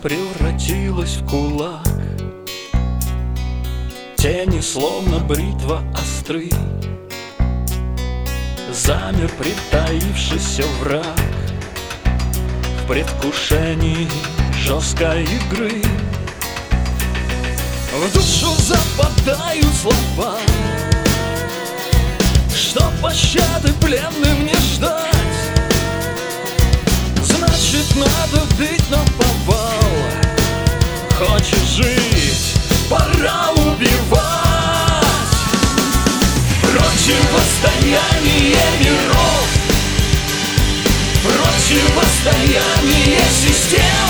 превратилась в кулак. Тени, словно бритва, остры. Замер притаившийся враг в предвкушении жесткой игры. В душу западают слова, что пощады пленным не ждать. Значит, надо бить наповал. Хочешь жить, пора убивать. Противостояние миров, противостояние систем,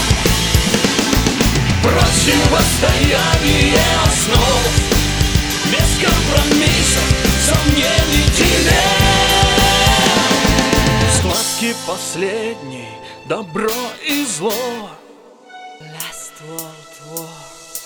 противостояние основ, без компромиссов, сомнений, дилемм. Схватки последней, добро и зло. Last World War.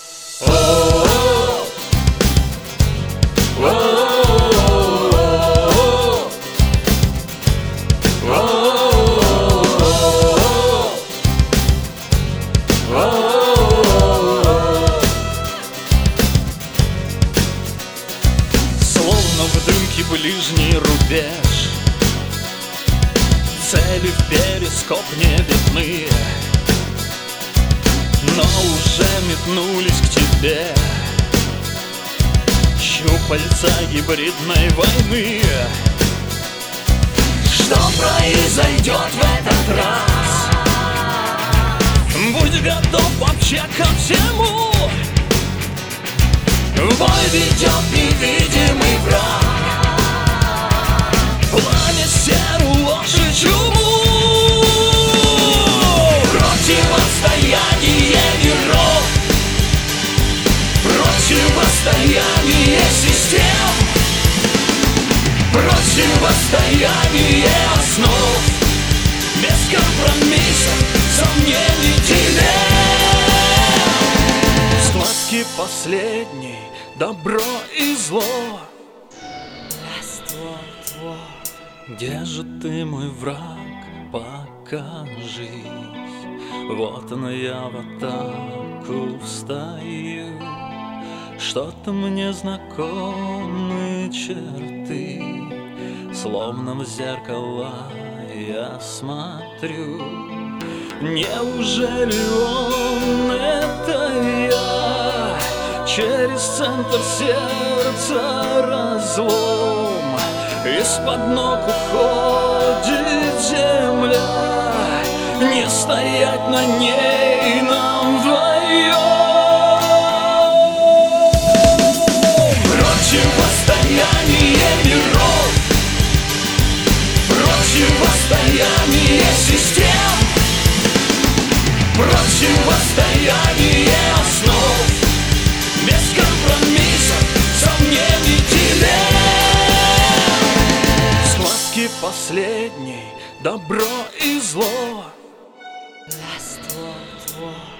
Словно в дымке ближний рубеж, цели в перископ не видны, но уже метнулись к тебе щупальца гибридной войны. Что произойдет в этот раз? Будь готов вообще ко всему. В бой ведет невидимый враг, пламя, серу, ложь и чуму. Противостояние миров, противостояние систем, противостояние основ, без компромиссов, сомнений, дилемм. Схватки последней, добро и зло. Last World War. Где же ты, мой враг, покажись. Вот она я в атаку встаю. Что-то мне знакомы черты, словно в зеркало я смотрю. Неужели он это я? Через центр сердца разлом, из-под ног уходит земля. Не стоять на ней нам вдвоем. Противостояние миров, противостояние систем, противостояние основ, без компромиссов, сомнений, дилемм. Схватки последней, добро и зло. Last World War.